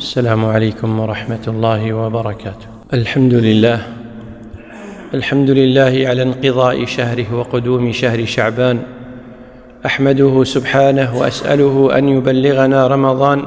السلام عليكم ورحمة الله وبركاته. الحمد لله على انقضاء شهره وقدوم شهر شعبان. أحمده سبحانه وأسأله أن يبلغنا رمضان،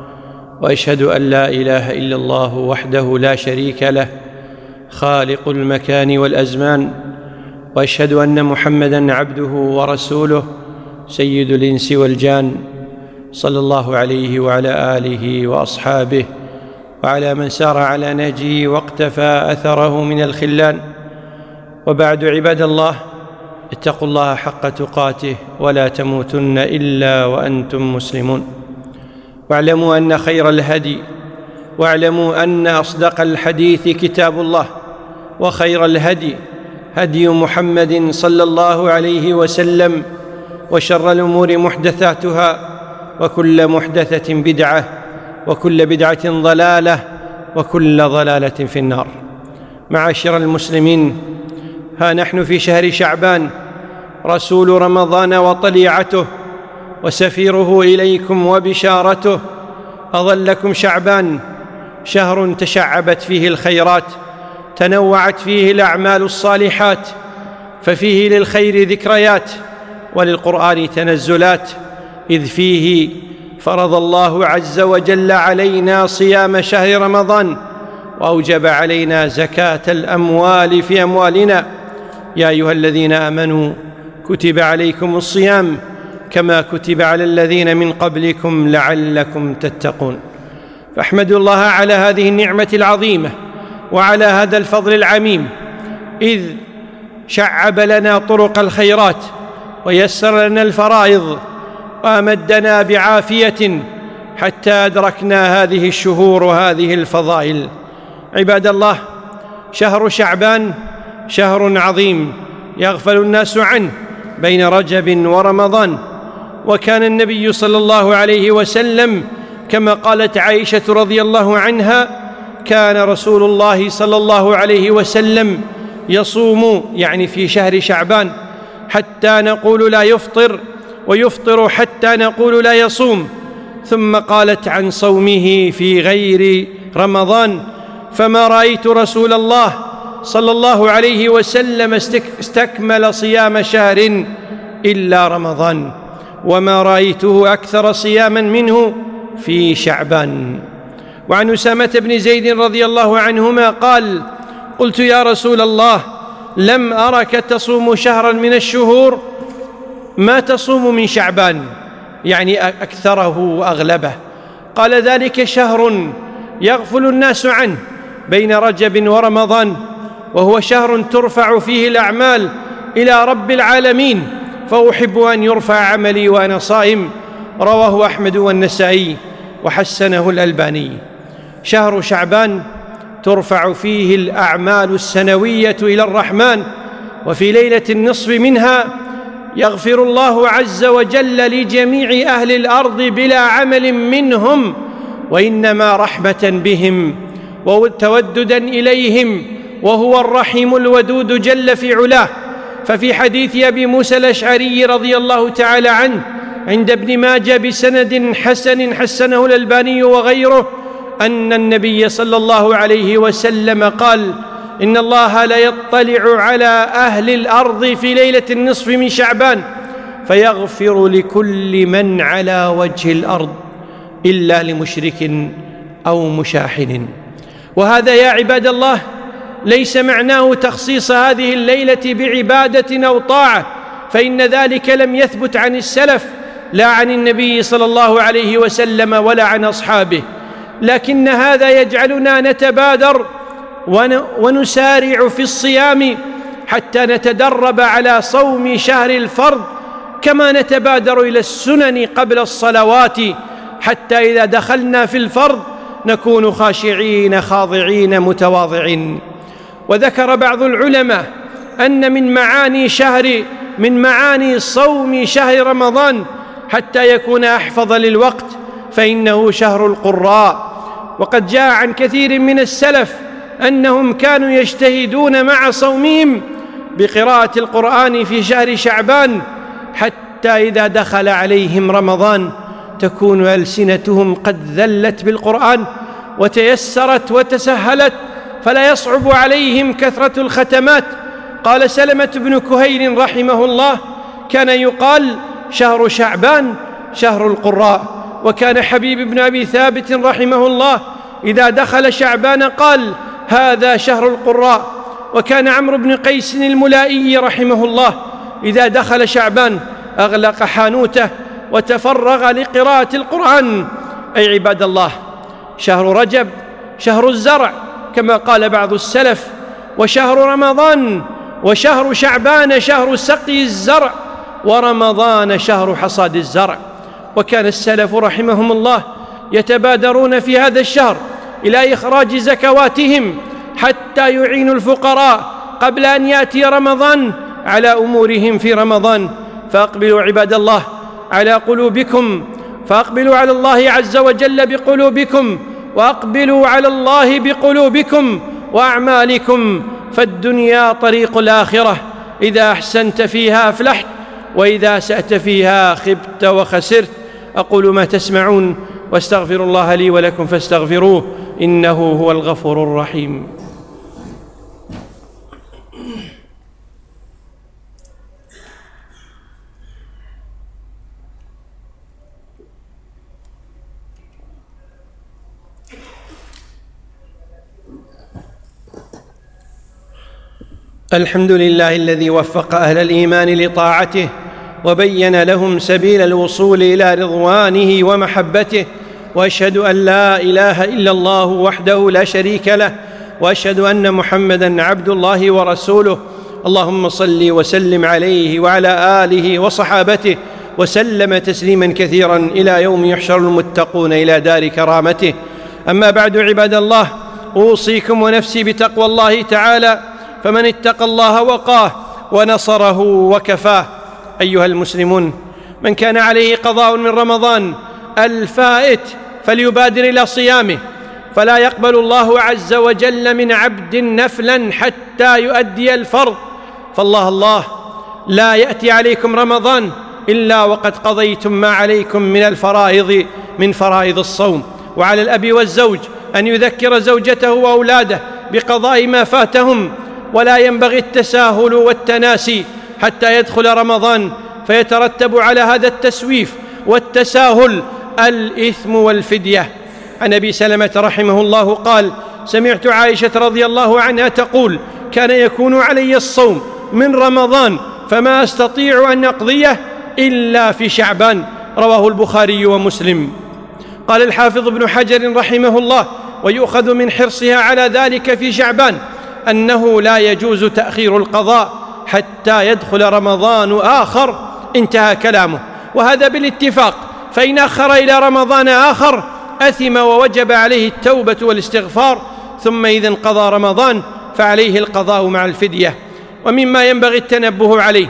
وأشهد أن لا إله إلا الله وحده لا شريك له خالق المكان والأزمان، وأشهد أن محمدًا عبده ورسوله سيد الإنس والجان، صلى الله عليه وعلى آله وأصحابه وعلى من سار على نهجه واقتفى أثره من الخلان. وبعد، عباد الله، اتقوا الله حق تقاته ولا تموتن إلا وأنتم مسلمون. واعلموا أن خير الهدي واعلموا أن أصدق الحديث كتاب الله، وخير الهدي هدي محمد صلى الله عليه وسلم، وشر الأمور محدثاتها، وكل محدثة بدعة، وكل بدعة ضلالة، وكل ضلالة في النار. معاشر المسلمين، ها نحن في شهر شعبان، رسول رمضان وطليعته، وسفيره إليكم وبشارته. أظلكم شعبان شهر تشعبت فيه الخيرات، تنوعت فيه الأعمال الصالحات، ففيه للخير ذكريات وللقرآن تنزلات، إذ فيه فرض الله عز وجل علينا صيام شهر رمضان، وأوجب علينا زكاة الأموال في أموالنا. يا أيها الذين آمنوا كتب عليكم الصيام كما كتب على الذين من قبلكم لعلكم تتقون. فاحمدوا الله على هذه النعمة العظيمة وعلى هذا الفضل العميم، إذ شعب لنا طرق الخيرات ويسر لنا الفرائض وأمدنا بعافية حتى أدركنا هذه الشهور وهذه الفضائل. عباد الله، شهر شعبان شهر عظيم يغفل الناس عنه بين رجب ورمضان، وكان النبي صلى الله عليه وسلم كما قالت عائشة رضي الله عنها: كان رسول الله صلى الله عليه وسلم يصوم، يعني في شهر شعبان، حتى نقول لا يفطر، ويفطر حتى نقول لا يصوم. ثم قالت عن صومه في غير رمضان: فما رأيت رسول الله صلى الله عليه وسلم استكمل صيام شهر إلا رمضان، وما رأيته أكثر صياما منه في شعبان. وعن أسامة بن زيد رضي الله عنهما قال: قلت يا رسول الله، لم أرك تصوم شهرا من الشهور ما تصوم من شعبان، يعني أكثره وأغلبه. قال: ذلك شهر يغفل الناس عنه بين رجب ورمضان، وهو شهر ترفع فيه الأعمال إلى رب العالمين، فأحب أن يرفع عملي وأنا صائم. رواه أحمد والنسائي وحسنه الألباني. شهر شعبان ترفع فيه الأعمال السنوية إلى الرحمن، وفي ليلة النصف منها يغفر الله عز وجل لجميع أهل الأرض بلا عمل منهم، وإنما رحمة بهم وتوددا إليهم، وهو الرحيم الودود جل في علاه. ففي حديث أبي موسى الأشعري رضي الله تعالى عنه عند ابن ماجه بسند حسن حسنه الألباني وغيره، أن النبي صلى الله عليه وسلم قال: إن الله لا يطلع على أهل الأرض في ليلة النصف من شعبان فيغفر لكل من على وجه الأرض إلا لمشرك أو مشاحن. وهذا يا عباد الله ليس معناه تخصيص هذه الليلة بعبادة أو طاعة، فإن ذلك لم يثبت عن السلف، لا عن النبي صلى الله عليه وسلم ولا عن أصحابه، لكن هذا يجعلنا نتبادر ونسارع في الصيام حتى نتدرب على صوم شهر الفرض، كما نتبادر إلى السنن قبل الصلوات، حتى إذا دخلنا في الفرض نكون خاشعين خاضعين متواضعين. وذكر بعض العلماء أن من معاني صوم شهر رمضان حتى يكون أحفظ للوقت فإنه شهر القراء. وقد جاء عن كثير من السلف أنهم كانوا يجتهدون مع صومهم بقراءة القرآن في شهر شعبان، حتى إذا دخل عليهم رمضان تكون ألسنتهم قد ذلت بالقرآن وتيسرت وتسهلت فلا يصعب عليهم كثرة الختمات. قال سلمة بن كهيل رحمه الله: كان يقال شهر شعبان شهر القراء. وكان حبيب بن أبي ثابت رحمه الله إذا دخل شعبان قال: هذا شهر القراء. وكان عمرو بن قيس الملائي رحمه الله إذا دخل شعبان أغلق حانوته وتفرغ لقراءة القرآن. أي عباد الله، شهر رجب شهر الزرع كما قال بعض السلف، وشهر رمضان وشهر شعبان شهر سقي الزرع، ورمضان شهر حصاد الزرع. وكان السلف رحمهم الله يتبادرون في هذا الشهر إلى إخراج زكواتهم حتى يعينوا الفقراء قبل أن يأتي رمضان على أمورهم في رمضان. فأقبلوا عباد الله على قلوبكم، فأقبلوا على الله عز وجل بقلوبكم، وأقبلوا على الله بقلوبكم وأعمالكم، فالدنيا طريق الآخرة، إذا أحسنت فيها أفلحت، وإذا أسأت فيها خبت وخسرت. أقول ما تسمعون، واستغفر الله لي ولكم فاستغفروه، إنه هو الغفور الرحيم. الحمد لله الذي وفق أهل الإيمان لطاعته وبين لهم سبيل الوصول إلى رضوانه ومحبته، وأشهد أن لا إله إلا الله وحده لا شريك له، وأشهد أن محمدًا عبد الله ورسوله. اللهم صل وسلم عليه وعلى آله وصحابته وسلم تسليمًا كثيرًا إلى يوم يحشر المتقون إلى دار كرامته. أما بعد عباد الله، أوصيكم ونفسي بتقوى الله تعالى، فمن اتقى الله وقاه ونصره وكفاه. أيها المسلمون، من كان عليه قضاء من رمضان الفائت فليبادر إلى صيامه، فلا يقبل الله عز وجل من عبد نفلا حتى يؤدي الفرض. فالله لا يأتي عليكم رمضان إلا وقد قضيتم ما عليكم من الفرائض من فرائض الصوم. وعلى الأب والزوج أن يذكر زوجته وأولاده بقضاء ما فاتهم، ولا ينبغي التساهل والتناسي حتى يدخل رمضان، فيترتب على هذا التسويف والتساهل الإثم والفدية. عن أبي سلمة رحمه الله قال: سمعت عائشة رضي الله عنها تقول: كان يكون علي الصوم من رمضان فما أستطيع أن أقضيه إلا في شعبان. رواه البخاري ومسلم. قال الحافظ ابن حجر رحمه الله: ويؤخذ من حرصها على ذلك في شعبان أنه لا يجوز تأخير القضاء حتى يدخل رمضان آخر. انتهى كلامه، وهذا بالاتفاق، فإن أخر إلى رمضان آخر أثم ووجب عليه التوبة والاستغفار، ثم إذا انقضى رمضان فعليه القضاء مع الفدية. ومما ينبغي التنبه عليه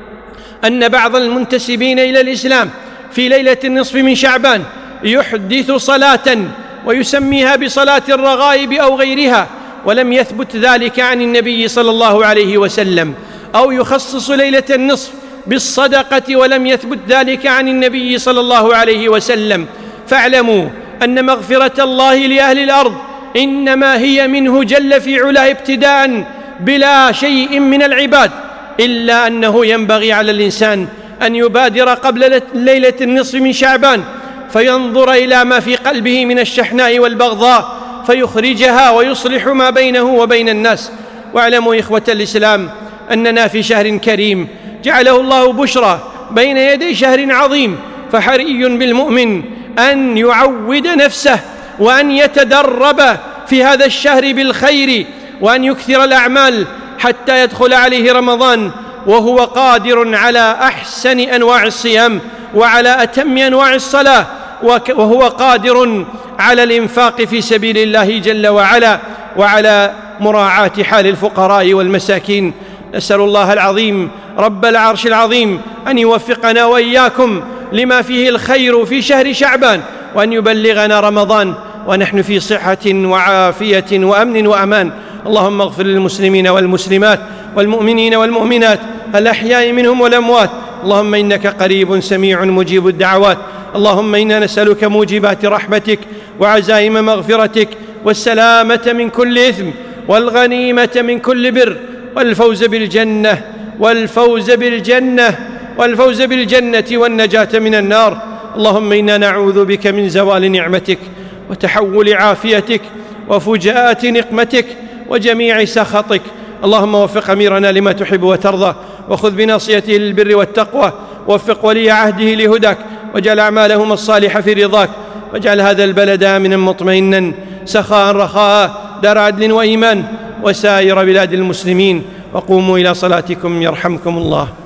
أن بعض المنتسبين إلى الإسلام في ليلة النصف من شعبان يحدث صلاة ويسميها بصلاة الرغائب أو غيرها، ولم يثبت ذلك عن النبي صلى الله عليه وسلم، أو يخصص ليلة النصف بالصدقة ولم يثبت ذلك عن النبي صلى الله عليه وسلم. فاعلموا أن مغفرة الله لأهل الأرض إنما هي منه جل في علاه ابتداء بلا شيء من العباد، إلا أنه ينبغي على الإنسان أن يبادر قبل ليلة النصف من شعبان فينظر إلى ما في قلبه من الشحناء والبغضاء فيخرجها ويصلح ما بينه وبين الناس. واعلموا إخوة الإسلام أننا في شهر كريم جعله الله بشرى بين يدي شهر عظيم، فحري بالمؤمن أن يعود نفسه وأن يتدرب في هذا الشهر بالخير، وأن يكثر الأعمال حتى يدخل عليه رمضان وهو قادر على أحسن أنواع الصيام وعلى أتم أنواع الصلاة، وهو قادر على الإنفاق في سبيل الله جل وعلا، وعلى مراعاة حال الفقراء والمساكين. نسأل الله العظيم رب العرش العظيم أن يوفقنا وإياكم لما فيه الخير في شهر شعبان، وأن يبلغنا رمضان ونحن في صحة وعافية وأمن وأمان. اللهم اغفر للمسلمين والمسلمات والمؤمنين والمؤمنات الأحياء منهم والأموات. اللهم إنك قريب سميع مجيب الدعوات. اللهم إنا نسألك موجبات رحمتك وعزائم مغفرتك، والسلامة من كل إثم، والغنيمة من كل بر، والفوز بالجنة والنجاة من النار. اللهم إنا نعوذ بك من زوال نعمتك، وتحول عافيتك، وفجاءة نقمتك، وجميع سخطك. اللهم وفق أميرنا لما تحب وترضى، وخذ بناصيته للبر والتقوى، ووفق ولي عهده لهداك، واجعل أعمالهم الصالحة في رضاك، واجعل هذا البلد آمنا مطمئنا سخاء رخاء، دار عدل وإيمان، وسائر بلاد المسلمين. وقوموا إلى صلاتكم يرحمكم الله.